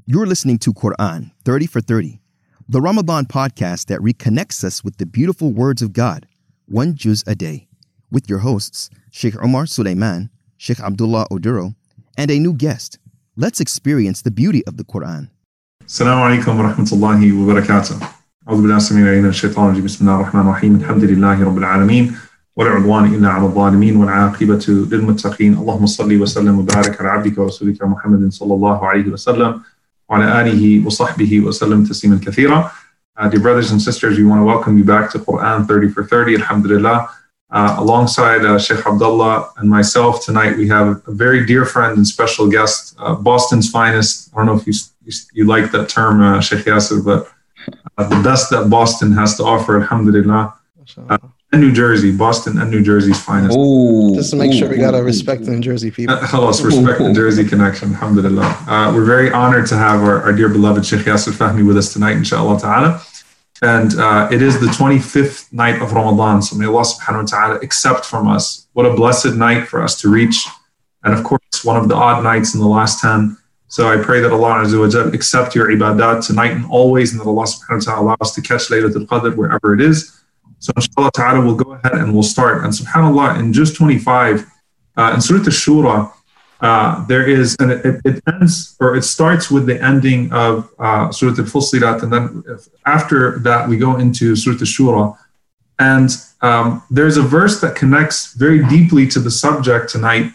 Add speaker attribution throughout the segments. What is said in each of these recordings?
Speaker 1: You're listening to Quran 30 for 30, the Ramadan podcast that reconnects us with the beautiful words of God, one juz a day, with your hosts, Sheikh Omar Suleiman, Sheikh Abdullah Oduro, and a new guest. Let's experience the beauty of the Quran.
Speaker 2: Assalamu alaikum wa rahmatullahi wa barakatuh. أعوذ بالله السميع العليم من الشيطان الرجيم. بسم الله الرحمن الرحيم. الحمد لله رب العالمين ولا عدوان إلا على الظالمين والعاقبة للمتقين. اللهم صل وسلم وبارك على عبدك ورسولك محمد صلى الله عليه وسلم وعلى آله وصحبه وسلم تسليما كثيرا. Dear brothers and sisters, we want to welcome you back to Quran 30 for 30. Alhamdulillah. Alongside Sheikh Abdullah and myself tonight, we have a very dear friend and special guest, Boston's finest. I don't know if you like that term, Sheikh Yasser, but the best that Boston has to offer, alhamdulillah. And New Jersey, Boston and New Jersey's finest.
Speaker 3: Just to make sure we got to respect the New Jersey people.
Speaker 2: Khalas, respect the Jersey connection, alhamdulillah. We're very honored to have our dear beloved Sheikh Yasser Fahmy with us tonight, inshallah ta'ala. And it is the 25th night of Ramadan, so may Allah subhanahu wa ta'ala accept from us. What a blessed night for us to reach. And of course, one of the odd nights in the last 10. So I pray that Allah Azza wa Jal accept your ibadat tonight and always, and that Allah subhanahu wa ta'ala allow us to catch Laylatul Qadr wherever it is. So inshallah ta'ala, we'll go ahead and we'll start. And subhanAllah, in just 25, in Surah Ash-Shura, there is, and it ends, or it starts with the ending of Surah Al-Fussilat, and then after that we go into Surah Ash-Shura. And there's a verse that connects very deeply to the subject tonight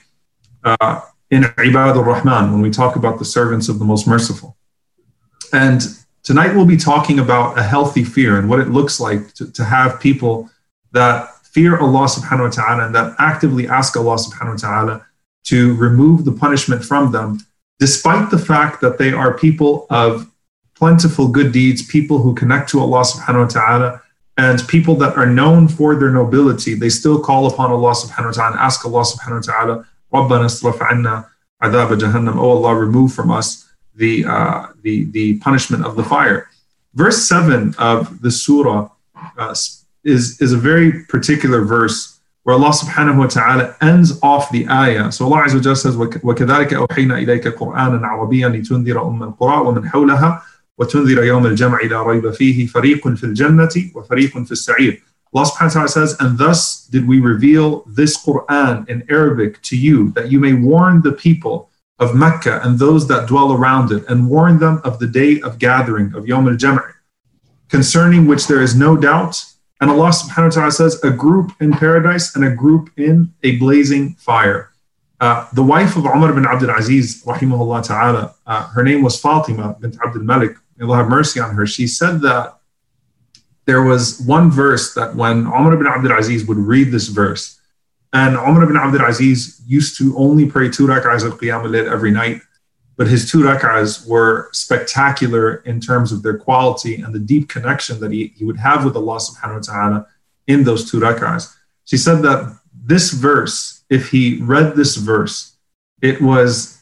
Speaker 2: in Ibad al-Rahman, when we talk about the servants of the Most Merciful. And tonight we'll be talking about a healthy fear and what it looks like to have people that fear Allah subhanahu wa ta'ala and that actively ask Allah subhanahu wa ta'ala to remove the punishment from them, despite the fact that they are people of plentiful good deeds, people who connect to Allah subhanahu wa ta'ala, and people that are known for their nobility. They still call upon Allah subhanahu wa ta'ala and ask Allah subhanahu wa ta'ala, رَبَّنَا اصْرِفْ عَنَّا عَذَابَ جَهَنَّمَ, Oh Allah, remove from us the punishment of the fire. Verse 7 of the surah is a very particular verse where Allah subhanahu wa ta'ala ends off the ayah. So Allah Azza wa Jalla says, وَكَذَلِكَ أَوْحَيْنَا إِلَيْكَ قُرْآنًا عَرَبِيًّا لِتُنذِرَ أُمَّ الْقُرَىٰ وَمَنْ حَوْلَهَا وَتُنذِرَ يَوْمَ الْجَمْعِ لَا رَيْبَ فِيهِ فَرِيقٌ فِي الْجَنَّةِ وَفَرِيقٌ فِي السَّعِيرِ. Allah subhanahu wa ta'ala says, and thus did we reveal this Qur'an in Arabic to you, that you may warn the people of Mecca and those that dwell around it, and warn them of the day of gathering, of Yawm al-Jam'i, concerning which there is no doubt. And Allah subhanahu wa ta'ala says, a group in paradise and a group in a blazing fire. The wife of Umar bin Abdul Aziz, rahimahullah ta'ala, her name was Fatima bint Abdul Malik, may Allah have mercy on her. She said that there was one verse that when Umar bin Abdul Aziz would read this verse, and Umar bin Abdul Aziz used to only pray 2 rak'ahs of Qiyam al-Layl every night, but his 2 rak'ahs were spectacular in terms of their quality and the deep connection that he would have with Allah subhanahu wa ta'ala in those 2 rak'ahs. She said that this verse, if he read this verse, it was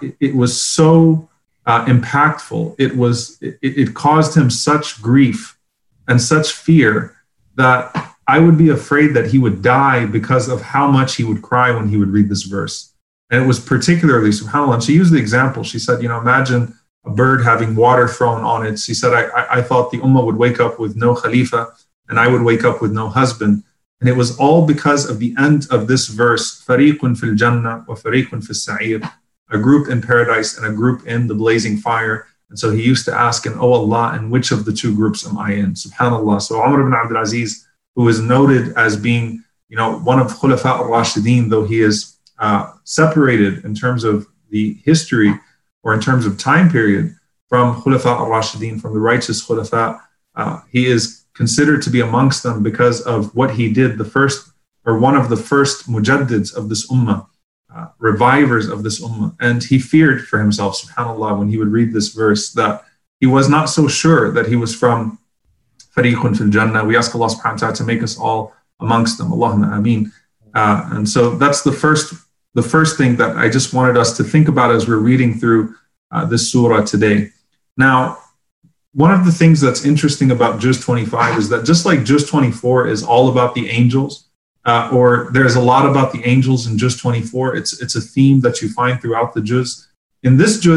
Speaker 2: so impactful. It caused him such grief and such fear that I would be afraid that he would die because of how much he would cry when he would read this verse. And it was particularly, subhanAllah, and she used the example. She said, imagine a bird having water thrown on it. She said, I thought the ummah would wake up with no khalifa, and I would wake up with no husband. And it was all because of the end of this verse, فَرِيقٌ فِي الْجَنَّةِ وَفَرِيقٌ فِي السَّعِيرِ, a group in paradise and a group in the blazing fire. And so he used to ask, and oh Allah, in which of the 2 groups am I in? SubhanAllah. So Umar ibn Abdul Aziz, who is noted as being, one of Khulafa al-Rashideen, though he is separated in terms of the history or in terms of time period from Khulafa al-Rashideen, from the righteous Khulafa, he is considered to be amongst them because of what he did, one of the first mujaddids of this ummah, revivers of this ummah. And he feared for himself, subhanAllah, when he would read this verse, that he was not so sure that he was from Fariqun fil Jannah. We ask Allah subhanahu wa ta'ala to make us all amongst them. Allahumma ameen. And so that's the first thing that I just wanted us to think about as we're reading through this surah today. Now, one of the things that's interesting about Juz 25 is that just like Juz 24 is all about the angels, or there's a lot about the angels in Juz 24, it's a theme that you find throughout the Juz. In this Juz,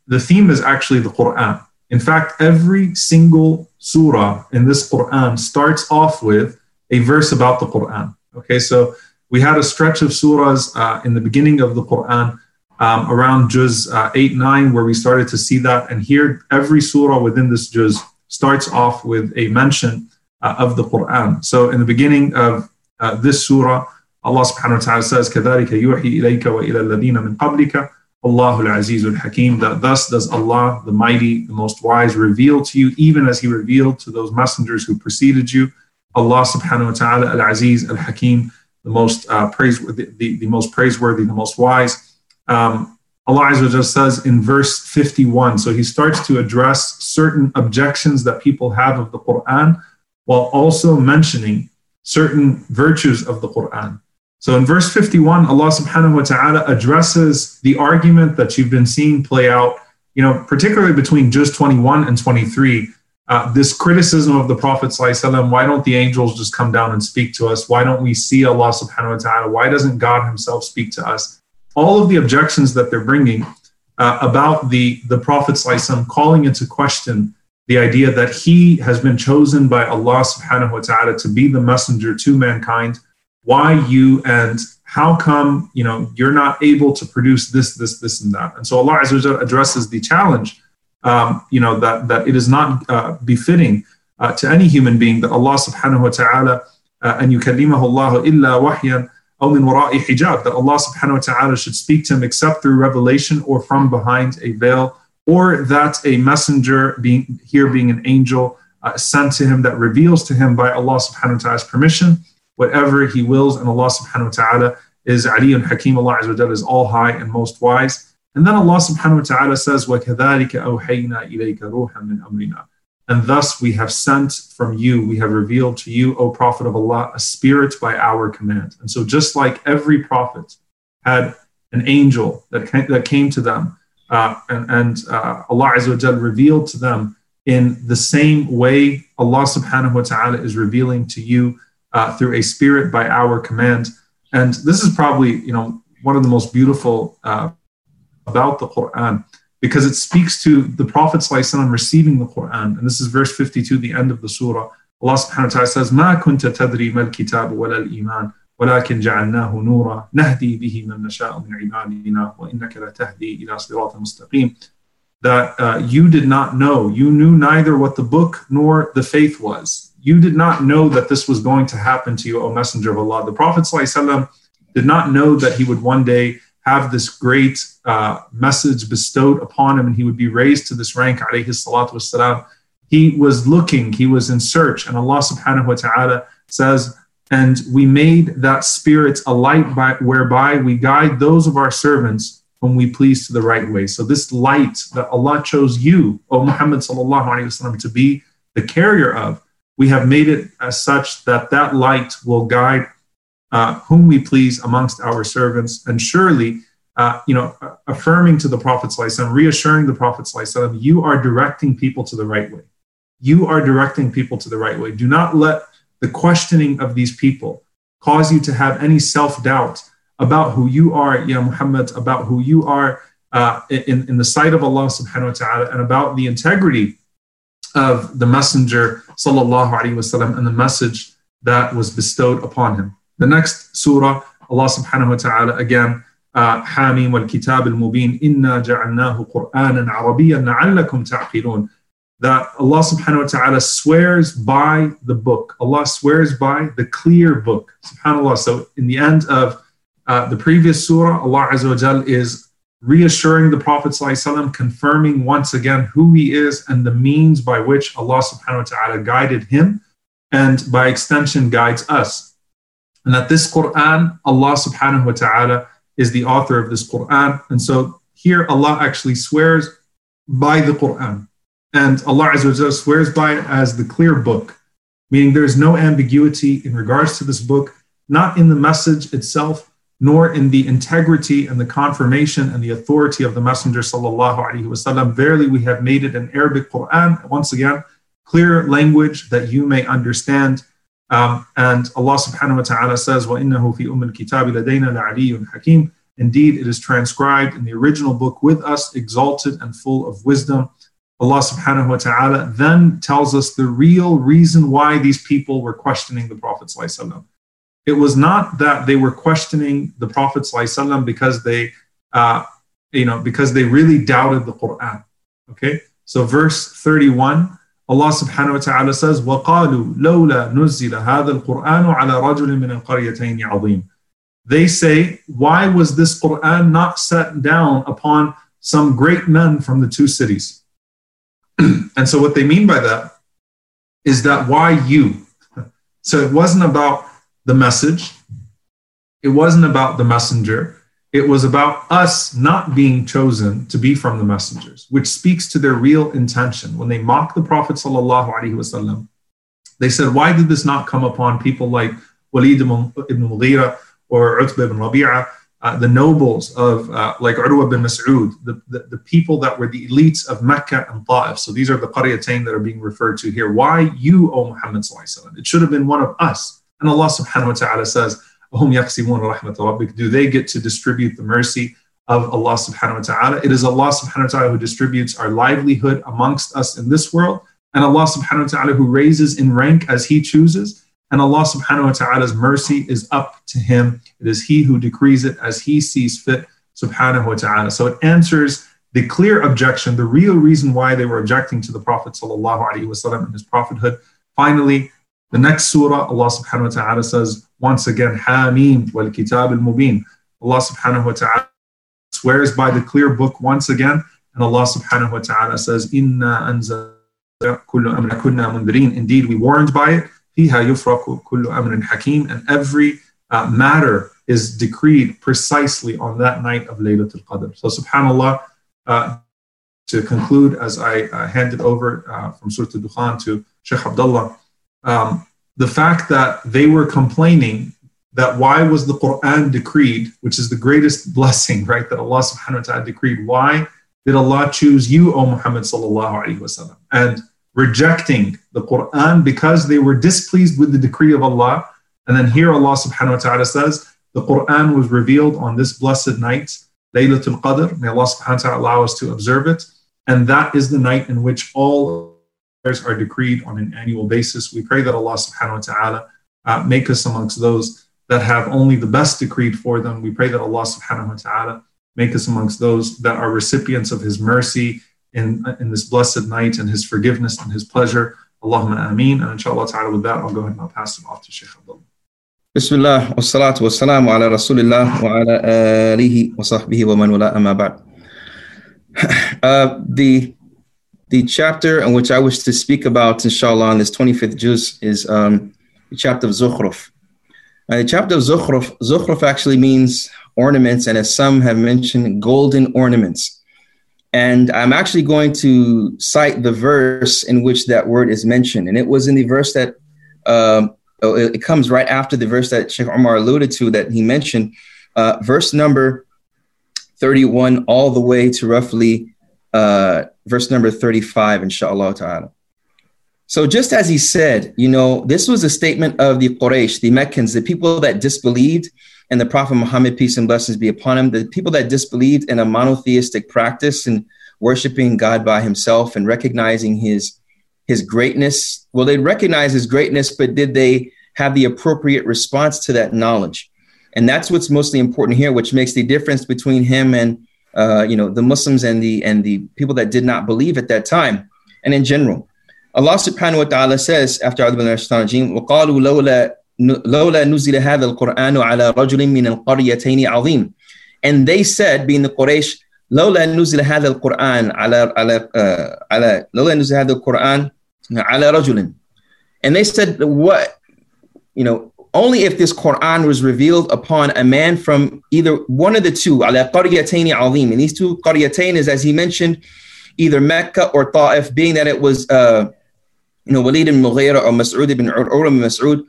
Speaker 2: the theme is actually the Quran. In fact, every single surah in this Quran starts off with a verse about the Quran. Okay, so we had a stretch of surahs in the beginning of the Quran around Juz 8, 9, where we started to see that. And here, every surah within this Juz starts off with a mention of the Quran. So in the beginning of this surah, Allah subhanahu wa ta'ala says, كَذَلِكَ يُوحِي إِلَيْكَ وَإِلَى الَّذِينَ مِنْ قَبْلِكَ اللَّهُ الْعَزِيزُ الْحَكِيمُ. That thus does Allah, the Mighty, the Most Wise, reveal to you, even as He revealed to those messengers who preceded you. Allah subhanahu wa ta'ala, Al-Aziz, Al-Hakim, the most praiseworthy, the most praiseworthy, the most wise. Allah Azza wa Jalla says in verse 51, so He starts to address certain objections that people have of the Quran, while also mentioning certain virtues of the Quran. So in verse 51, Allah subhanahu wa ta'ala addresses the argument that you've been seeing play out, particularly between Juz 21 and 23, this criticism of the Prophet ﷺ, why don't the angels just come down and speak to us? Why don't we see Allah subhanahu wa ta'ala? Why doesn't God Himself speak to us? All of the objections that they're bringing about the Prophet ﷺ, calling into question the idea that he has been chosen by Allah subhanahu wa ta'ala to be the messenger to mankind. Why you, and how come, you're not able to produce this, and that? And so Allah Azza wa Jalla addresses the challenge, that it is not befitting to any human being that Allah subhanahu wa ta'ala, أن يكلمه الله إلا وحيا أو من وراء حجاب, that Allah subhanahu wa ta'ala should speak to him except through revelation or from behind a veil, or that a messenger being an angel sent to him that reveals to him by Allah subhanahu wa ta'ala's permission whatever He wills. And Allah subhanahu wa ta'ala is Aliyyun Hakim. Allah Azza wa Jalla is all high and most wise. And then Allah subhanahu wa ta'ala says, وَكَذَلِكَ أَوْحَيْنَا إِلَيْكَ رُوحًا مِّنْ أَمْرِنَا. And thus we have sent from you, we have revealed to you, O Prophet of Allah, a spirit by our command. And so just like every prophet had an angel that came to them, and Allah Azza wa Jalla revealed to them, in the same way Allah subhanahu wa ta'ala is revealing to you through a spirit by our command. And this is probably, one of the most beautiful about the Quran, because it speaks to the Prophet ﷺ receiving the Quran. And this is verse 52, the end of the surah. Allah subhanahu wa ta'ala says, مَا كُنْتَ تَدْرِي مَا الْكِتَابُ وَلَا الْإِيمَانُ وَلَكِنْ جَعَلْنَاهُ نُورًا نَهْدِي بِهِ مَنْ نَشَاءُ مِنْ عِبَادِنَا وَإِنَّكَ لَتَهْدِي إِلَى صِرَاطٍ مُسْتَقِيمٍ. That you did not know, you knew neither what the book nor the faith was. You did not know that this was going to happen to you, O Messenger of Allah. The Prophet ﷺ did not know that he would one day have this great message bestowed upon him and he would be raised to this rank, alayhi salatu wassalam. He was looking, he was in search, and Allah subhanahu wa ta'ala says, and we made that spirit a light whereby we guide those of our servants whom we please to the right way. So this light that Allah chose you, O Muhammad sallallahu alayhi wasallam, to be the carrier of, we have made it as such that that light will guide whom we please amongst our servants. And surely, affirming to the Prophet ﷺ, reassuring the Prophet ﷺ, you are directing people to the right way. You are directing people to the right way. Do not let the questioning of these people cause you to have any self-doubt about who you are, Ya Muhammad, about who you are in the sight of Allah subhanahu wa ta'ala, and about the integrity of the Messenger sallallahu alaihi wasallam and the message that was bestowed upon him. The next surah, Allah subhanahu wa ta'ala again, Hamim wal Kitab al Mubin, inna ja'alnahu Qur'anan Arabiyyan la'allakum ta'qilun. That Allah subhanahu wa ta'ala swears by the book. Allah swears by the clear book. SubhanAllah. So in the end of the previous surah, Allah Azza wa Jal is reassuring the Prophet ﷺ, confirming once again who he is and the means by which Allah subhanahu wa ta'ala guided him and by extension guides us. And that this Quran, Allah subhanahu wa ta'ala is the author of this Quran. And so here Allah actually swears by the Quran. And Allah Azza wa Jalla swears by it as the clear book, meaning there is no ambiguity in regards to this book, not in the message itself, nor in the integrity and the confirmation and the authority of the Messenger sallallahu alaihi wasallam. Verily, we have made it an Arabic Quran. Once again, clear language that you may understand. And Allah subhanahu wa ta'ala says, وَإِنَّهُ فِي أُمِّ الْكِتَابِ لَدَيْنَا لَعَلِيٌّ حَكِيمٌ. Indeed, it is transcribed in the original book with us, exalted and full of wisdom. Allah subhanahu wa ta'ala then tells us the real reason why these people were questioning the Prophet sallallahu alaihi wasallam. It was not that they were questioning the Prophet ﷺ because they, because they really doubted the Quran. Okay, so verse 31, Allah Subhanahu wa Taala says, وَقَالُوا لَوْلَا نُزِّلَ هَذَا الْقُرْآنُ عَلَى رَجُلٍ مِنَ الْقَرْيَتَيْنِ عَظِيمٍ. They say, why was this Quran not set down upon some great men from the two cities? And so what they mean by that is that why you? So it wasn't about the message. It wasn't about the messenger. It was about us not being chosen to be from the messengers, which speaks to their real intention. When they mocked the Prophet ﷺ, they said, why did this not come upon people like Walid ibn Mughira or Utbah ibn Rabi'ah, the nobles of like Urwa bin Mas'ud, the people that were the elites of Mecca and Ta'if. So these are the Qaryatain that are being referred to here. Why you, O Muhammad ﷺ? It should have been one of us. And Allah subhanahu wa ta'ala says, do they get to distribute the mercy of Allah subhanahu wa ta'ala? It is Allah subhanahu wa ta'ala who distributes our livelihood amongst us in this world, and Allah subhanahu wa ta'ala who raises in rank as He chooses, and Allah subhanahu wa ta'ala's mercy is up to Him. It is He who decrees it as He sees fit, subhanahu wa ta'ala. So it answers the clear objection, the real reason why they were objecting to the Prophet sallallahu alaihi wasallam and his prophethood. Finally, the next surah, Allah subhanahu wa ta'ala says, once again, Hamim wal kitab al-mubin. Allah subhanahu wa ta'ala swears by the clear book once again, and Allah subhanahu wa ta'ala says, Inna anzalna kullu amrin kunna mundirin. Indeed, we warned by it. Fiha yufraku kullu amrin hakim. And every matter is decreed precisely on that night of Laylatul Qadr. So subhanallah, to conclude, as I hand it over from Surah Al-Dukhan to Sheikh Abdullah, the fact that they were complaining that why was the Quran decreed, which is the greatest blessing, right, that Allah subhanahu wa ta'ala decreed, why did Allah choose you, O Muhammad sallallahu alaihi wasallam, and rejecting the Quran because they were displeased with the decree of Allah. And then here Allah subhanahu wa ta'ala says, the Quran was revealed on this blessed night, Laylatul Qadr. May Allah subhanahu wa ta'ala allow us to observe it. And that is the night in which all are decreed on an annual basis. We pray that Allah subhanahu wa ta'ala make us amongst those that have only the best decreed for them. We pray that Allah subhanahu wa ta'ala make us amongst those that are recipients of His mercy in this blessed night and His forgiveness and His pleasure. Allahumma ameen. And inshallah ta'ala, with that, I'll go ahead and I'll pass it off to Sheikh Abdullah.
Speaker 1: Bismillah, wa salatu wa salamu ala Rasulillah wa ala alihi wa sahbihi wa man wala amma ba'd. The chapter in which I wish to speak about, inshallah, on this 25th juz is the chapter of Zukhruf. The chapter of Zukhruf actually means ornaments, and as some have mentioned, golden ornaments. And I'm actually going to cite the verse in which that word is mentioned. And it was in the verse that, it comes right after the verse that Sheikh Umar alluded to that he mentioned, verse number 31 all the way to roughly verse number 35, inshallah ta'ala. So just as he said, this was a statement of the Quraysh, the Meccans, the people that disbelieved in the Prophet Muhammad, peace and blessings be upon him, the people that disbelieved in a monotheistic practice and worshiping God by himself and recognizing his greatness. Well, they recognized his greatness, but did they have the appropriate response to that knowledge? And that's what's mostly important here, which makes the difference between him and the Muslims and the people that did not believe at that time. And in general, Allah subhanahu wa ta'ala says, after وَقَالُوا لَوْلَا نُزِلَ هَذَا الْقُرْآنُ عَلَى رَجُلٍ مِّنَ الْقَرْيَتَيْنِ عَظِيمٍ. And they said, being the Quraysh, لَوْلَا نُزِلَ هَذَا الْقُرْآنُ عَلَى رَجُلٍ. And they said, what, only if this Quran was revealed upon a man from either one of the two, عَلَى قَرْيَتَيْنِ عَظِيمٍ. And these two qaryatain is, as he mentioned, either Mecca or Ta'if, being that it was, Walid ibn Mughira or Mas'ud ibn Urwa ibn Mas'ud,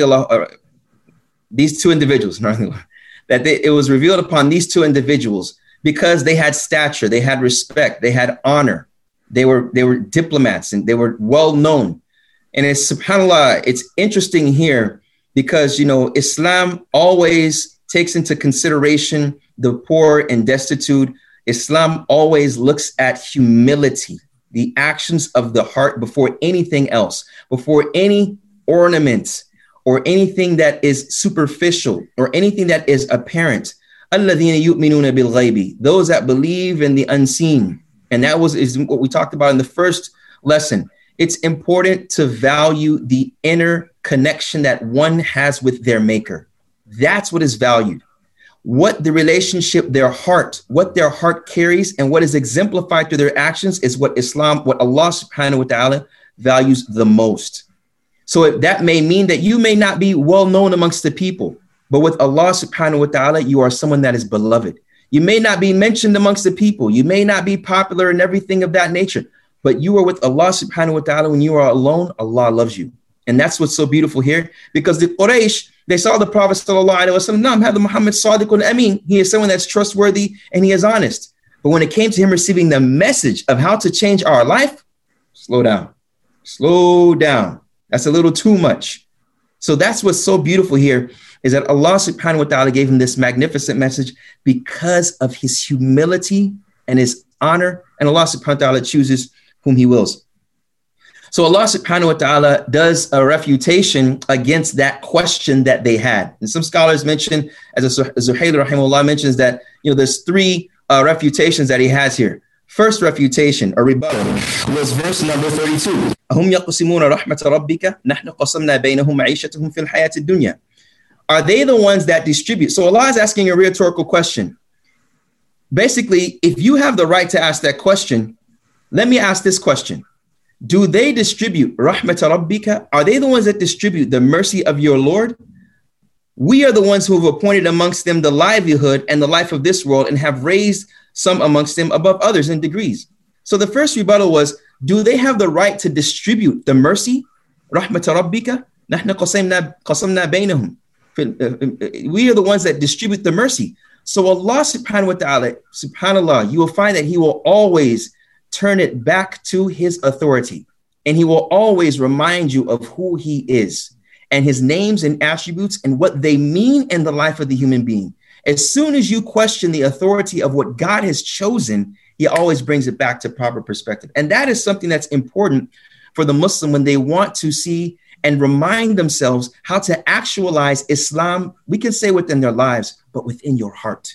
Speaker 1: these two individuals, it was revealed upon these two individuals because they had stature, they had respect, they had honor, they were diplomats, and they were well known. And it's, subhanAllah, it's interesting here because Islam always takes into consideration the poor and destitute. Islam always looks at humility, the actions of the heart before anything else, before any ornaments or anything that is superficial or anything that is apparent. الَّذِينَ يُؤْمِنُونَ بِالْغَيْبِ, those that believe in the unseen. And that is what we talked about in the first lesson. It's important to value the inner connection that one has with their maker. That's what is valued. What the relationship, what their heart carries and what is exemplified through their actions is what Allah subhanahu wa ta'ala values the most. So that may mean that you may not be well known amongst the people, but with Allah subhanahu wa ta'ala, you are someone that is beloved. You may not be mentioned amongst the people. You may not be popular and everything of that nature, but you are with Allah subhanahu wa ta'ala. When you are alone, Allah loves you. And that's what's so beautiful here, because the Quraysh, they saw the Prophet sallallahu alaihi wasallam, Naam, have the Muhammad Sadiqun Amin. He is someone that's trustworthy and he is honest. But when it came to him receiving the message of how to change our life, slow down. That's a little too much. So that's what's so beautiful here, is that Allah subhanahu wa ta'ala gave him this magnificent message because of his humility and his honor. And Allah subhanahu wa ta'ala chooses whom he wills. So Allah subhanahu wa ta'ala does a refutation against that question that they had. And some scholars mention, as Zuhaili rahimahullah mentions, that there's three refutations that he has here. First refutation, a rebuttal, was verse number 32. أَهُمْ يَقْسِمُونَ رَحْمَةَ رَبِّكَ نَحْنُ قَسَمْنَا بَيْنَهُمْ مَعِيشَتَهُمْ فِي الْحَيَاةِ الدُّنْيَا. Are they the ones that distribute? So Allah is asking a rhetorical question. Basically, if you have the right to ask that question, let me ask this question. Do they distribute rahmat rabbika? Are they the ones that distribute the mercy of your Lord? We are the ones who have appointed amongst them the livelihood and the life of this world and have raised some amongst them above others in degrees. So the first rebuttal was, do they have the right to distribute the mercy? Rahmat rabbika? Nahna qasamna bainahum. We are the ones that distribute the mercy. So Allah subhanahu wa ta'ala, subhanallah, you will find that he will always turn it back to his authority. And he will always remind you of who he is and his names and attributes and what they mean in the life of the human being. As soon as you question the authority of what God has chosen, he always brings it back to proper perspective. And that is something that's important for the Muslim when they want to see and remind themselves how to actualize Islam. We can say within their lives, but within your heart.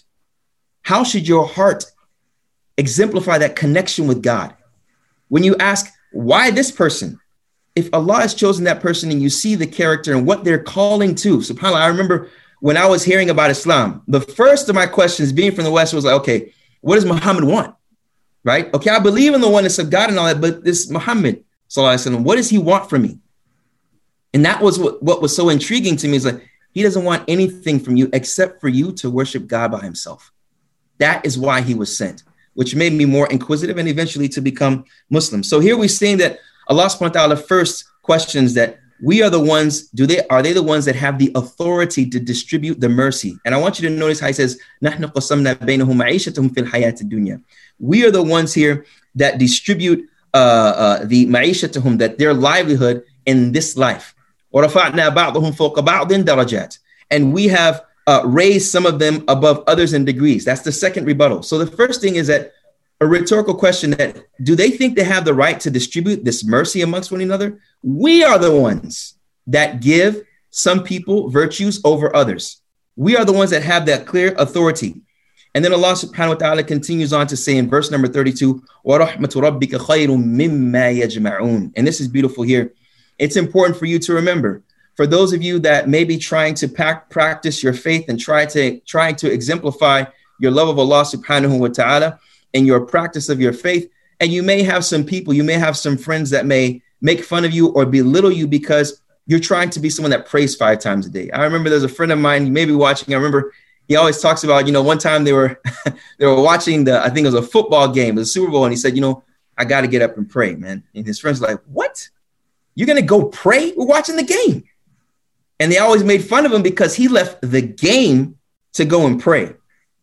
Speaker 1: How should your heart exemplify that connection with God? When you ask, why this person? If Allah has chosen that person and you see the character and what they're calling to, subhanAllah, I remember when I was hearing about Islam, the first of my questions being from the West was like, okay, what does Muhammad want? Right? Okay, I believe in the oneness of God and all that, but this Muhammad, sallallahu alaihi wasallam, what does he want from me? And that was what was so intriguing to me, is like, he doesn't want anything from you except for you to worship God by himself. That is why he was sent, which made me more inquisitive and eventually to become Muslim. So here we're seeing that Allah subhanahu wa ta'ala first questions that we are the ones, are they the ones that have the authority to distribute the mercy? And I want you to notice how he says, نَحْنُ قَسَمْنَا بَيْنَهُمْ مَعِيشَتَهُمْ فِي الْحَيَاةِ الدُّنْيَا. We are the ones here that distribute the ma'ishatahum, that their livelihood in this life. وَرَفَعْنَا بَعْضَهُمْ فَوْقَ بَعْضٍ دَرَجَاتٍ. And we have raised some of them above others in degrees. That's the second rebuttal. So the first thing is that a rhetorical question, that do they think they have the right to distribute this mercy amongst one another? We are the ones that give some people virtues over others. We are the ones that have that clear authority. And then Allah subhanahu wa ta'ala continues on to say in verse number 32, وَرَحْمَةُ رَبِّكَ خَيْرٌ مِمَّا يَجْمَعُونَ. And this is beautiful here. It's important for you to remember, for those of you that may be trying to practice your faith and trying to exemplify your love of Allah subhanahu wa ta'ala in your practice of your faith. And you may have some people, you may have some friends that may make fun of you or belittle you because you're trying to be someone that prays 5 times a day. I remember there's a friend of mine, you may be watching, I remember he always talks about, one time they were watching I think it was a football game, the Super Bowl. And he said, I got to get up and pray, man. And his friends were like, what? You're going to go pray? We're watching the game. And they always made fun of him because he left the game to go and pray.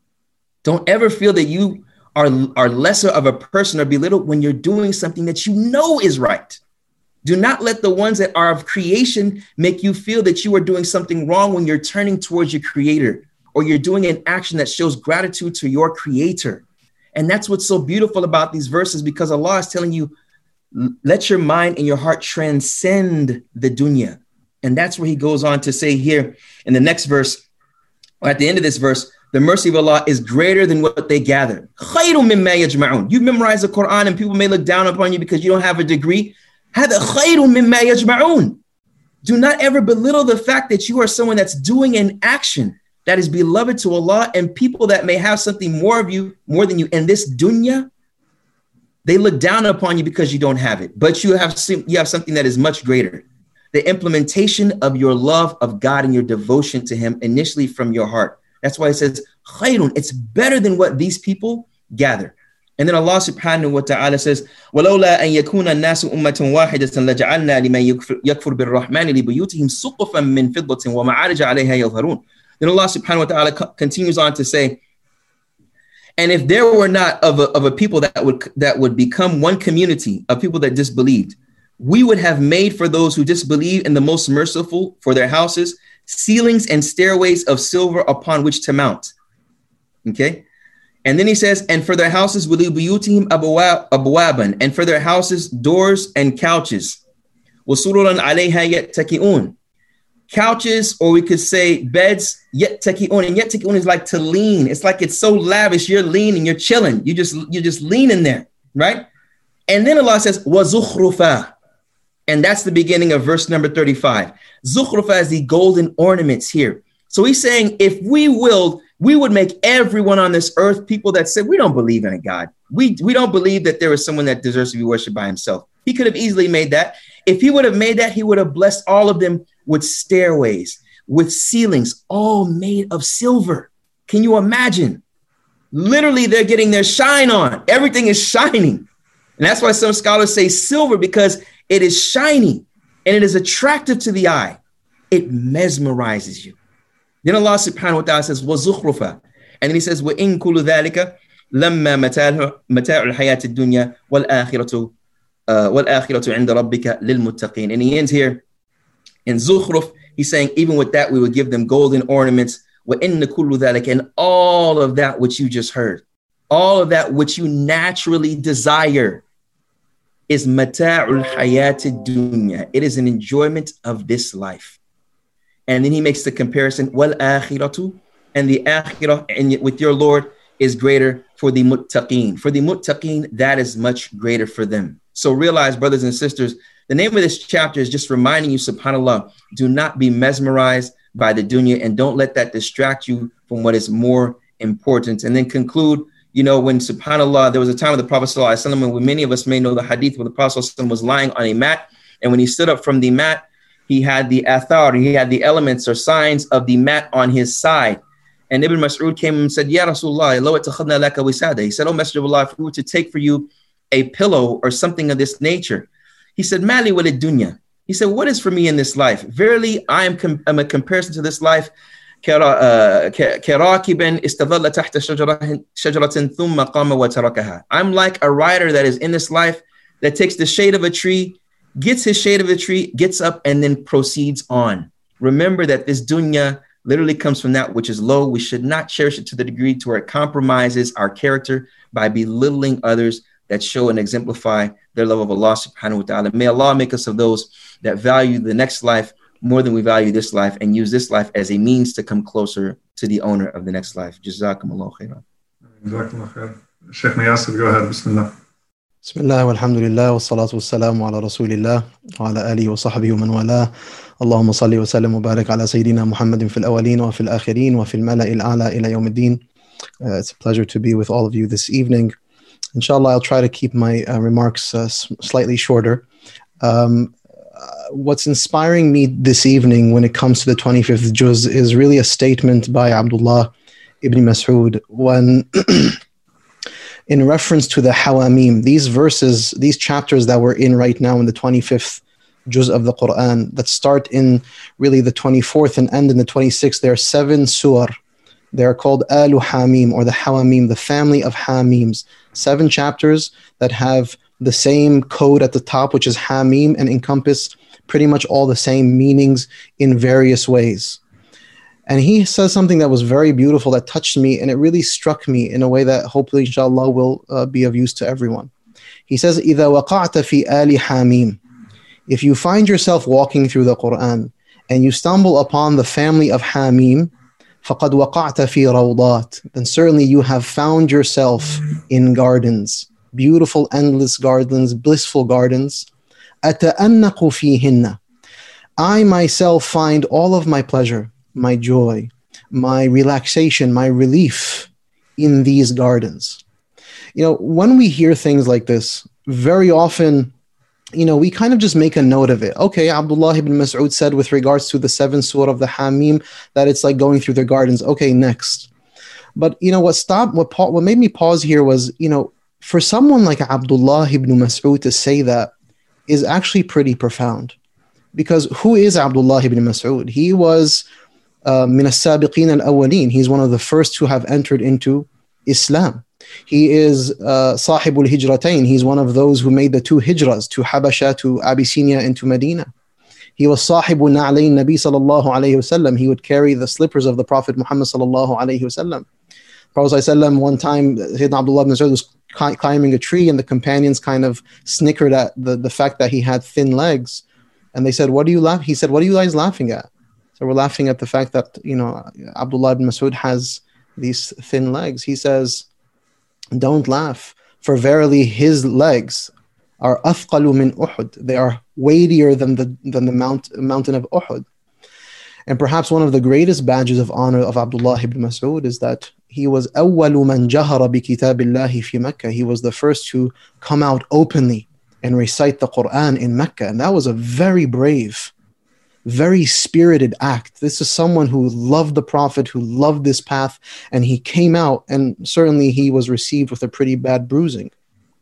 Speaker 1: Don't ever feel that you are lesser of a person or belittled when you're doing something that you know is right. Do not let the ones that are of creation make you feel that you are doing something wrong when you're turning towards your creator or you're doing an action that shows gratitude to your creator. And that's what's so beautiful about these verses, because Allah is telling you, let your mind and your heart transcend the dunya. And that's where he goes on to say here in the next verse, or at the end of this verse, the mercy of Allah is greater than what they gather. خَيْرٌ مِمَّا يَجْمَعُونَ. You memorize the Quran and people may look down upon you because you don't have a degree. هَذَا خَيْرٌ مِمَّا يَجْمَعُونَ. Do not ever belittle the fact that you are someone that's doing an action that is beloved to Allah, and people that may have something more than you in this dunya, they look down upon you because you don't have it. But you have something that is much greater. The implementation of your love of God and your devotion to him initially from your heart. That's why it says, khayrun, it's better than what these people gather. And then Allah subhanahu wa ta'ala says, وَلَوْلَا أَن يَكُونَ النَّاسُ أُمَّةً وَاحِدَةً لَجَعَلْنَا لِمَن يَكْفُرُ بِالرَّحْمَنِ لِبُيُوتِهِمْ سُقُفًا مِّن فِضَّةٍ وَمَعَارِجَ عَلَيْهَا يَظْهَرُونَ. Then Allah subhanahu wa ta'ala continues on to say, and if there were not of a people that would become one community of people that disbelieved, we would have made for those who disbelieve in the most merciful for their houses ceilings and stairways of silver upon which to mount. Okay. And then he says, and for their houses, وَلِبُيُوتِهِمْ أَبْوَابًا, and for their houses, doors and couches. وَسُرُرًا عَلَيْهَا يَتَّكِئُونَ. Couches, or we could say beds, يَتَّكِئُونَ. And يَتَّكِئُونَ is like to lean. It's like it's so lavish. You're leaning, you're chilling. You just lean in there, right? And then Allah says, وَزُخْرُفًا. And that's the beginning of verse number 35. Zukhrufa is the golden ornaments here. So he's saying, if we willed, we would make everyone on this earth people that said, we don't believe in a God. We don't believe that there is someone that deserves to be worshipped by himself. He could have easily made that. If he would have made that, he would have blessed all of them with stairways, with ceilings, all made of silver. Can you imagine? Literally, they're getting their shine on. Everything is shining. And that's why some scholars say silver, because it is shiny and it is attractive to the eye. It mesmerizes you. Then Allah subhanahu wa ta'ala says, وَزُخْرُفًا. And then he says, وَإِن كُلُّ ذَلِكَ لَمَّا مَتَاعُ الْحَيَاةِ الدُّنْيَا وَالْآخِرَةُ عِنْدَ رَبِّكَ لِلْمُتَّقِينَ. And he ends here in Zukhruf, he's saying, even with that, we would give them golden ornaments. وَإِنَّ كُلُّ ذَلِكَ. And all of that which you just heard, all of that which you naturally desire, is mata'ul hayati dunya. It is an enjoyment of this life. And then he makes the comparison, wal akhiratu, and the akhirah and with your Lord is greater for the muttaqeen. For the muttaqeen, that is much greater for them. So realize, brothers and sisters, the name of this chapter is just reminding you, subhanAllah, do not be mesmerized by the dunya and don't let that distract you from what is more important. And then conclude, you know, when subhanAllah, there was a time of the Prophet ﷺ when many of us may know the hadith where the Prophet ﷺ was lying on a mat. And when he stood up from the mat, he had the athar, he had the elements or signs of the mat on his side. And Ibn Mas'ud came and said, Ya Rasulullah, law ittakhadna laka wisada. He said, oh Messenger of Allah, if we were to take for you a pillow or something of this nature. He said, Mali walid dunya. He said, what is for me in this life? Verily, I'm a comparison to this life. كراكب استظل تحت شجرة ثم قام وتركها. I'm like a rider that is in this life that takes the shade of a tree, gets his shade of the tree, gets up, and then proceeds on. Remember that this dunya literally comes from that which is low. We should not cherish it to the degree to where it compromises our character by belittling others that show and exemplify their love of Allah subhanahu wa ta'ala. May Allah make us of those that value the next life more than we value this life, and use this life as a means to come closer to the owner of the next life. Jazakumullah khairan.
Speaker 2: Jazakumullah khair. Sheikh Yasir, go ahead. Bismillah.
Speaker 3: Bismillah, walhamdulillah, wa salatu wa salamu ala rasulillah, wa ala alihi wa sahbihi wa man wala. Allahumma salli wa sallim wa barik ala Sayyidina Muhammadin fil awwaleen wa fil akhirin wa fil mala'il a'la ila yawm ad-din. It's a pleasure to be with all of you this evening. Inshallah, I'll try to keep my remarks slightly shorter. What's inspiring me this evening when it comes to the 25th juz is really a statement by Abdullah ibn Mas'ud when in reference to the Hawamim, these verses, these chapters that we're in right now in the 25th juz of the Quran that start in really the 24th and end in the 26th, there are 7 surah. They're called Alu Hamim, or the Hawamim, the family of Hamims. 7 chapters that have the same code at the top, which is Hamim, and encompass pretty much all the same meanings in various ways. And he says something that was very beautiful, that touched me, and it really struck me in a way that hopefully, inshallah, will be of use to everyone. He says, إِذَا وَقَعْتَ فِي آلِ حَامِيم. If you find yourself walking through the Quran and you stumble upon the family of Hamim, فَقَدْ وَقَعْتَ فِي رَوْضَاتٍ. Then certainly you have found yourself in gardens, beautiful, endless gardens, blissful gardens. أَتَأَنَّقُ فِيهِنَّ. I myself find all of my pleasure, my joy, my relaxation, my relief in these gardens. You know, when we hear things like this, very often, you know, we kind of just make a note of it. Okay, Abdullah ibn Mas'ud said with regards to the 7th surah of the Hamim that it's like going through their gardens. Okay, next. But, you know, what made me pause here was, you know, for someone like Abdullah ibn Mas'ud to say that is actually pretty profound. Because who is Abdullah ibn Mas'ud? He was min as-sabiqin al-awwalin. He's one of the first who have entered into Islam. He is Sahibul Hijratain. He's one of those who made the 2 hijras, to Habasha, to Abyssinia, and to Medina. He was Sahibul Na'layn Nabi sallallahu alayhi wasallam. He would carry the slippers of the Prophet Muhammad sallallahu alayhi wasallam. Prophet sallallahu one time, Sayyidina Abdullah ibn Mas'ud was climbing a tree, and the companions kind of snickered at the fact that he had thin legs. And they said, "What do you laugh?" He said, "What are you guys laughing at?" So we're laughing at the fact that, you know, Abdullah ibn Mas'ud has these thin legs. He says, "Don't laugh, for verily his legs are athqalu min Uhud. They are weightier than the mountain of Uhud." And perhaps one of the greatest badges of honor of Abdullah ibn Mas'ud is that he was awwalu man jahara bi kitabillahi fi Mecca. He was the first to come out openly and recite the Quran in Mecca. And that was a very brave, very spirited act. This is someone who loved the Prophet, who loved this path, and he came out, and certainly he was received with a pretty bad bruising.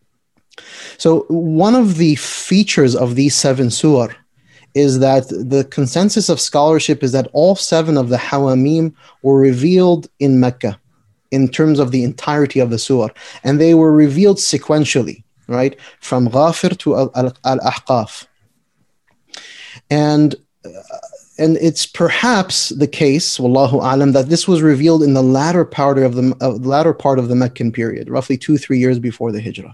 Speaker 3: So one of the features of these 7 surah is that the consensus of scholarship is that all 7 of the Hawamim were revealed in Mecca in terms of the entirety of the surah. And they were revealed sequentially, right? From Ghafir to Al-Ahqaf. And it's perhaps the case, wallahu alam, that this was revealed in the latter part of the Meccan period, roughly 2-3 years before the Hijrah.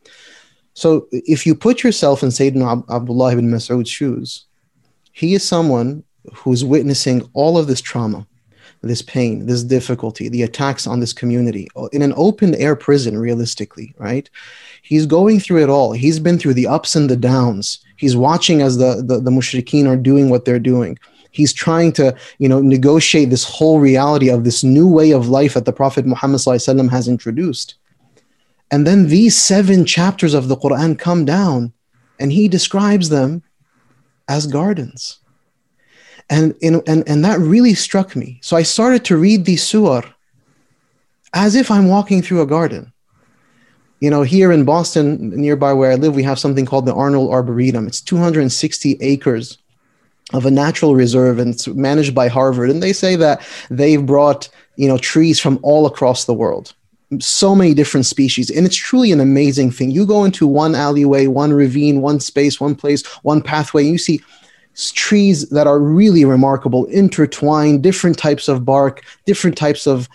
Speaker 3: So if you put yourself in Sayyidina Abdullah ibn Mas'ud's shoes, he is someone who's witnessing all of this trauma, this pain, this difficulty, the attacks on this community in an open air prison, realistically, right? He's going through it all. He's been through the ups and the downs. He's watching as the mushrikeen are doing what they're doing. He's trying to, you know, negotiate this whole reality of this new way of life that the Prophet Muhammad ﷺ has introduced. And then these 7 chapters of the Quran come down, and he describes them as gardens. And that really struck me. So I started to read these surah as if I'm walking through a garden. You know, here in Boston, nearby where I live, we have something called the Arnold Arboretum. It's 260 acres of a natural reserve, and it's managed by Harvard. And they say that they've brought, you know, trees from all across the world. So many different species. And it's truly an amazing thing. You go into one alleyway, one ravine, one space, one place, one pathway, and you see trees that are really remarkable, intertwined, different types of bark, different types of,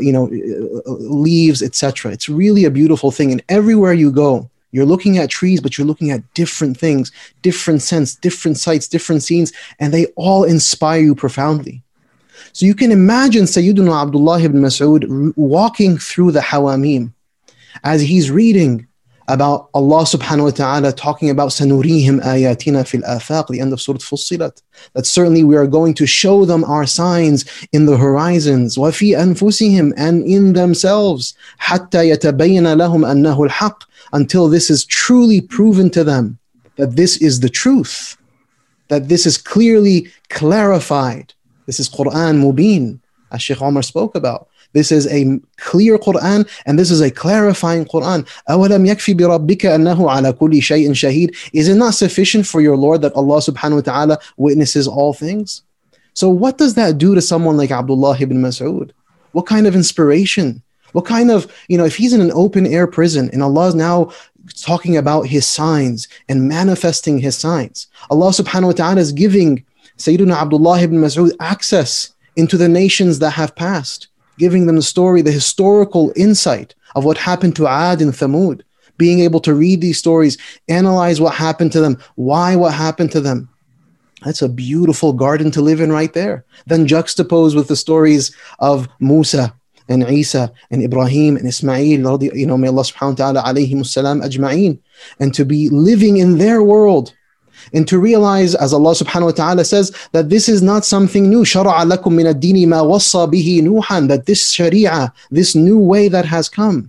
Speaker 3: leaves, etc. It's really a beautiful thing. And everywhere you go, you're looking at trees, but you're looking at different things, different scents, different sights, different scenes, and they all inspire you profoundly. So you can imagine Sayyidina Abdullah ibn Mas'ud walking through the Hawamim as he's reading about Allah subhanahu wa ta'ala talking about sanurihim ayatina fil afaq, the end of Surah Fussilat, that certainly we are going to show them our signs in the horizons, wa fi anfusihim, and in themselves, hatta yatabayyana lahum annahu al-haq, until this is truly proven to them that this is the truth, that this is clearly clarified. This is Quran Mubin, as Sheikh Omar spoke about. This is a clear Quran, and this is a clarifying Quran. أَوَلَمْ يَكْفِ بِرَبِّكَ أَنَّهُ عَلَى كُلِّ شَيْءٍ شَهِيدٌ. Is it not sufficient for your Lord that Allah subhanahu wa ta'ala witnesses all things? So what does that do to someone like Abdullah ibn Mas'ud? What kind of inspiration? What kind of, if he's in an open air prison and Allah is now talking about his signs and manifesting his signs. Allah subhanahu wa ta'ala is giving Sayyidina Abdullah ibn Mas'ud access into the nations that have passed, giving them the story, the historical insight of what happened to Ad and Thamud, being able to read these stories, analyze what happened to them, why what happened to them. That's a beautiful garden to live in right there. Then juxtaposed with the stories of Musa and Isa and Ibrahim and Ismail, may Allah subhanahu wa ta'ala alayhimus salam ajma'een, and to be living in their world. And to realize, as Allah subhanahu wa ta'ala says, that this is not something new. شَرَعَ لَكُم مِّنَ الدِّينِ مَا وَصَّى بِهِ نُوحًا, that this sharia, this new way that has come,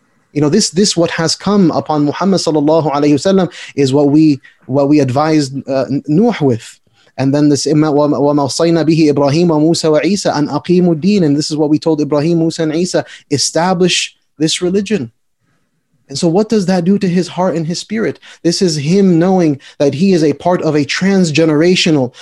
Speaker 3: this what has come upon Muhammad sallallahu alayhi wasallam is what we advised Nuh with. And then this وَمَا وَصَّيْنَا بِهِ إِبْرَاهِيمَ وَمُوسَى وَعِيسَى أَنْ أَقِيمُوا الدِّينَ, and this is what we told Ibrahim, Musa, and Isa, establish this religion. And so what does that do to his heart and his spirit? This is him knowing that he is a part of a transgenerational,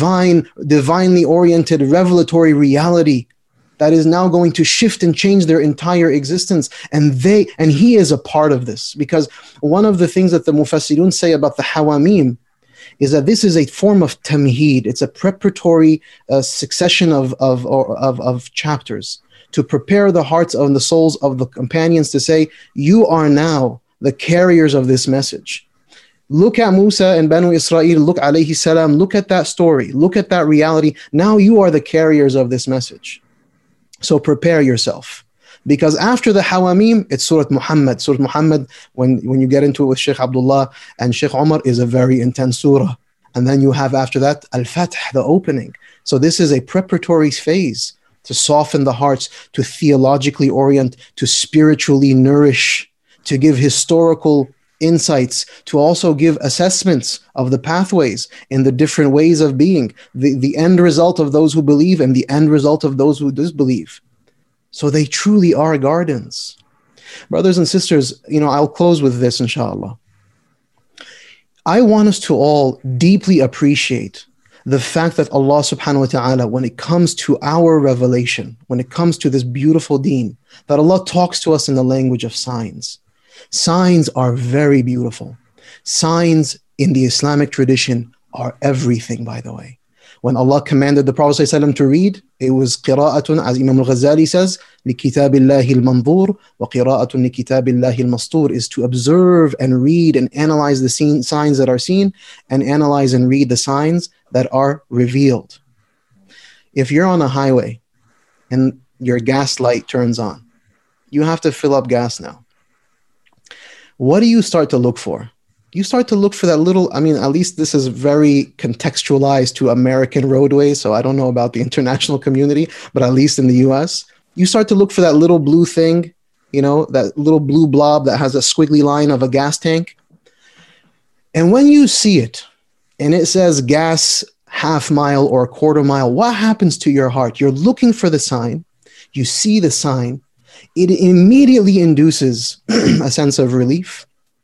Speaker 3: divinely oriented, revelatory reality that is now going to shift and change their entire existence. And he is a part of this. Because one of the things that the Mufassirun say about the Hawamim is that this is a form of tamheed. It's a preparatory succession of chapters to prepare the hearts and the souls of the companions to say, you are now the carriers of this message. Look at Musa and Banu Israel, look alayhi salam, look at that story, look at that reality. Now you are the carriers of this message. So prepare yourself. Because after the Hawamim, it's Surah Muhammad. Surah Muhammad, when you get into it with Sheikh Abdullah and Sheikh Omar, is a very intense surah. And then you have after that, Al-Fath, the opening. So this is a preparatory phase to soften the hearts, to theologically orient, to spiritually nourish, to give historical insights, to also give assessments of the pathways in the different ways of being, the end result of those who believe and the end result of those who disbelieve. So they truly are gardens. Brothers and sisters, I'll close with this, inshallah. I want us to all deeply appreciate the fact that Allah subhanahu wa ta'ala, when it comes to our revelation, when it comes to this beautiful deen, that Allah talks to us in the language of signs. Signs are very beautiful. Signs in the Islamic tradition are everything, by the way. When Allah commanded the Prophet ﷺ to read, it was qira'atun, as Imam al-Ghazali says, لِكِتَابِ اللَّهِ الْمَنْظُورِ وَقِرَاءَةٌ لِكِتَابِ اللَّهِ الْمَسْطُورِ, is to observe and read and analyze the signs that are seen and analyze and read the signs that are revealed. If you're on a highway and your gas light turns on, you have to fill up gas now. What do you start to look for? You start to look for that little, at least this is very contextualized to American roadways, so I don't know about the international community, but at least in the US, you start to look for that little blue thing, that little blue blob that has a squiggly line of a gas tank. And when you see it, and it says gas half mile or a quarter mile, what happens to your heart? You're looking for the sign, you see the sign, it immediately induces a sense of relief,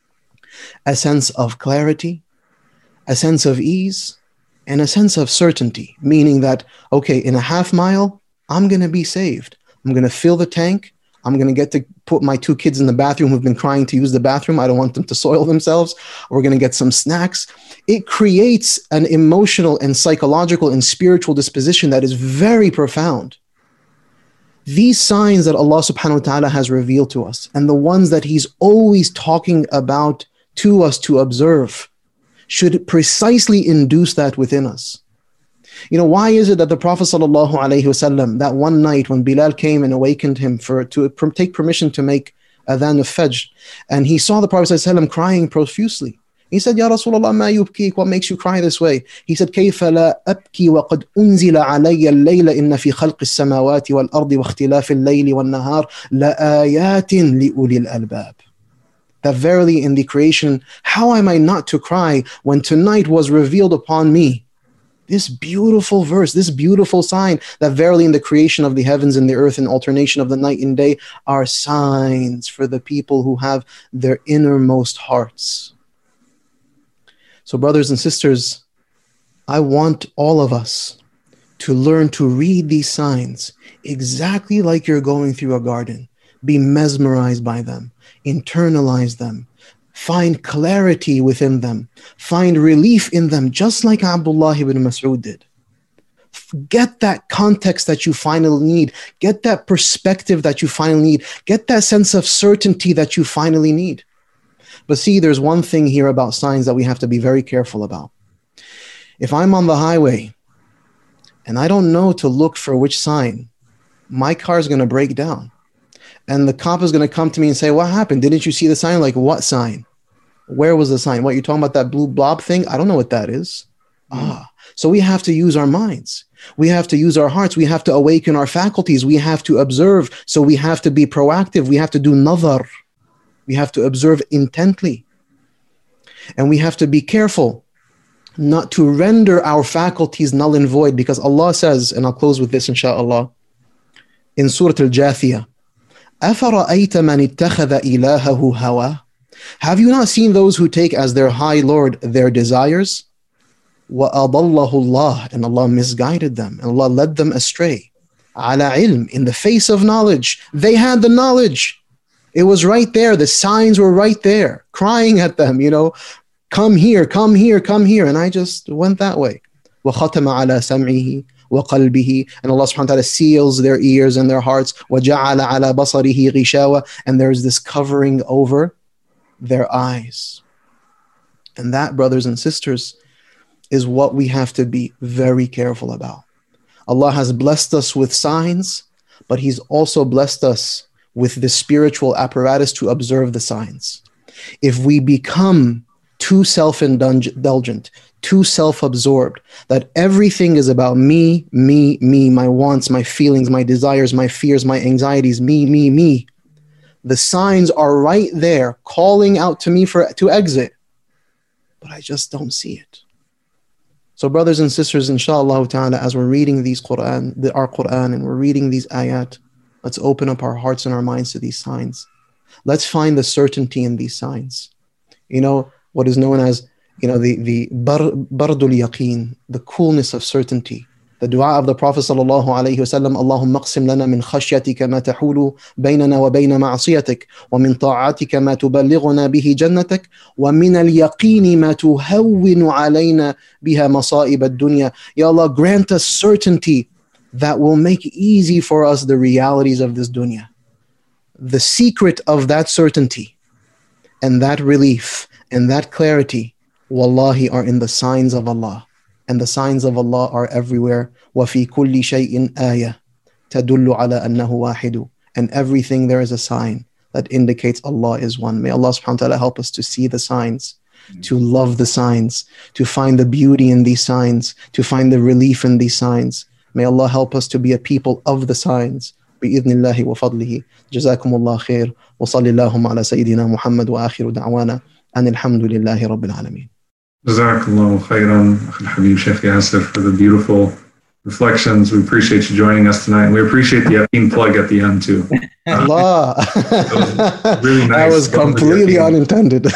Speaker 3: a sense of clarity, a sense of ease, and a sense of certainty, meaning that, okay, in a half mile, I'm going to be saved. I'm going to fill the tank. I'm going to get to put my 2 kids in the bathroom who've been crying to use the bathroom. I don't want them to soil themselves. We're going to get some snacks. It creates an emotional and psychological and spiritual disposition that is very profound. These signs that Allah subhanahu wa ta'ala has revealed to us, and the ones that He's always talking about to us to observe, should precisely induce that within us. Why is it that the Prophet sallallahu alaihi wasallam, that one night when Bilal came and awakened him to take permission to make adhan of Fajr, and he saw the Prophet sallallahu alaihi wasallam crying profusely, he said, Ya Rasulullah, ma yubkik, what makes you cry this way? He said, كيف لا أبكي وقد أنزل علي الليل إن في خلق السماوات والأرض واختلاف الليل والنهار لآيات لأولي الألباب. That verily in the creation, how am I not to cry when tonight was revealed upon me? This beautiful verse, this beautiful sign, that verily in the creation of the heavens and the earth and alternation of the night and day are signs for the people who have their innermost hearts. So brothers and sisters, I want all of us to learn to read these signs exactly like you're going through a garden. Be mesmerized by them, internalize them, find clarity within them, find relief in them, just like Abdullah ibn Mas'ud did. get that context that you finally need. Get that perspective that you finally need. Get that sense of certainty that you finally need. But see, there's one thing here about signs that we have to be very careful about. If I'm on the highway and I don't know to look for which sign, my car is going to break down. And the cop is going to come to me and say, what happened? Didn't you see the sign? Like, what sign? Where was the sign? What, you're talking about that blue blob thing? I don't know what that is. So we have to use our minds. We have to use our hearts. We have to awaken our faculties. We have to observe. So we have to be proactive. We have to do nazar. We have to observe intently. And we have to be careful not to render our faculties null and void, because Allah says, and I'll close with this inshallah, in Surah Al-Jathiyah, أَفَرَأَيْتَ مَنِ اتَّخَذَ إِلَهَهُ هَوَى. Have you not seen those who take as their high Lord their desires? وَأَضَلَّهُ اللَّهُ, and Allah misguided them, and Allah led them astray. عَلَى عِلْم, in the face of knowledge. They had the knowledge. It was right there. The signs were right there, crying at them, come here, come here, come here. And I just went that way. وَخَتَمَ عَلَى سَمْعِهِ وَقَلْبِهِ, and Allah subhanahu wa ta'ala seals their ears and their hearts. وَجَعَلَ عَلَى بَصَرِهِ غِشَاوَةً, and there's this covering over their eyes. And that, brothers and sisters, is what we have to be very careful about. Allah has blessed us with signs, but He's also blessed us with the spiritual apparatus to observe the signs. If we become too self-indulgent, too self-absorbed, that everything is about me, my wants, my feelings, my desires, my fears, my anxieties, me, the signs are right there calling out to me to exit, but I just don't see it. So brothers and sisters, inshallah ta'ala, as we're reading our Quran, and we're reading these ayat, let's open up our hearts and our minds to these signs. Let's find the certainty in these signs. What is known as, the bardul yaqeen, the coolness of certainty. The dua of the Prophet sallallahu alayhi wa sallam, Allahumma qsim lana min khashyatika ma tahulu baynana wa bayna ma'asiyatik, wa min ta'atika ma tuballighuna bihi jannatak, wa min al-yaqeen ma tuhawwinu alayna biha masa'ib ad-dunya. Ya Allah, grant us certainty that will make easy for us the realities of this dunya. The secret of that certainty and that relief and that clarity, wallahi, are in the signs of Allah. And the signs of Allah are everywhere. وَفِي كُلِّ شَيْءٍ آيَةٍ تَدُلُّ عَلَى أَنَّهُ وَاحِدٌ. And everything there is a sign that indicates Allah is one. May Allah subhanahu wa ta'ala help us to see the signs, to love the signs, to find the beauty in these signs, to find the relief in these signs. May Allah help us to be a people of the signs. بإذن الله وفضله. جزاكم الله خير. وصلى اللهم على سيدنا محمد وآخر دعوانا أن الحمد لله رب العالمين.
Speaker 2: Jazakallahu khairan, Akhil Habib Sheikh Yasser, for the beautiful reflections. We appreciate you joining us tonight. And we appreciate the Yaqeen plug at the end too.
Speaker 3: Allah.
Speaker 2: Really nice.
Speaker 3: That was completely unintended.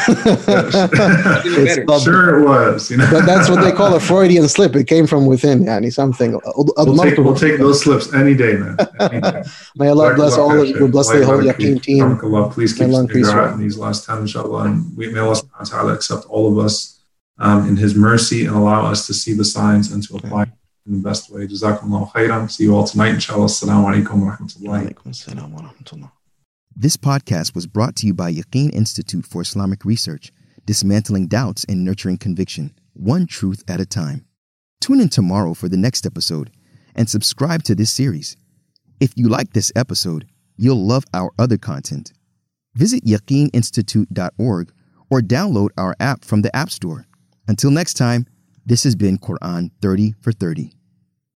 Speaker 2: Sure it was.
Speaker 3: But that's what they call a Freudian slip. It came from within, something.
Speaker 2: We'll take those slips any day, man. Any day.
Speaker 3: May Allah bless all of you. Bless the whole Yaqeen team.
Speaker 2: Allah, please keep in these last 10, inshallah. And may Allah subhanahu wa ta'ala accept all of us in His mercy and allow us to see the signs and to apply in the best way. Jazakumullahu khairan. See you all tonight, inshallah. Assalamu alaikum wa rahmatullahi.
Speaker 1: This podcast was brought to you by Yaqeen Institute for Islamic Research, dismantling doubts and nurturing conviction, one truth at a time. Tune in tomorrow for the next episode and subscribe to this series. If you like this episode, you'll love our other content. Visit yaqeeninstitute.org or download our app from the App Store. Until next time, this has been Quran 30 for 30.